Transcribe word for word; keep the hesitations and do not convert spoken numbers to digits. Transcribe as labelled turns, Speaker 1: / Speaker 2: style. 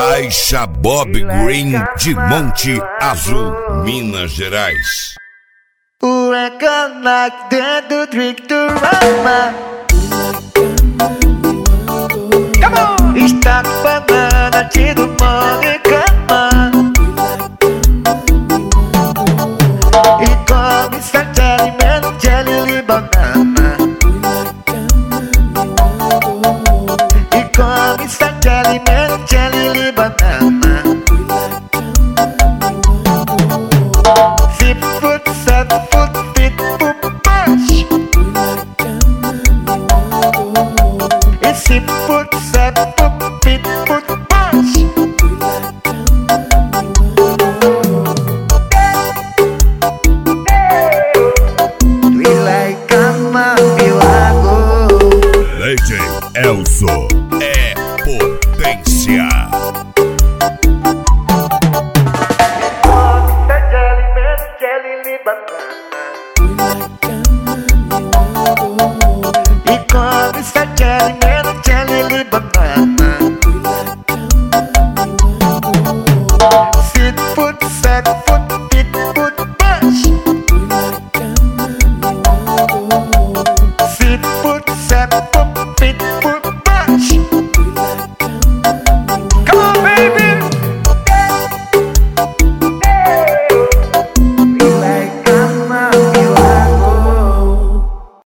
Speaker 1: Caixa Bob Green de Monte Azul, Minas Gerais.
Speaker 2: We're gonna like that to drink to Rama. Come on! Está com banana, tiro mão e cama. E come jelly, man, jelly e banana. E come jelly, man, jelly e banana. Six foot, seven foot, fit for punch. E six foot, seven foot, fit for punch. We like ama, meu lago.
Speaker 1: Leite Elso é potência.
Speaker 2: Jelly, man, jelly, banana.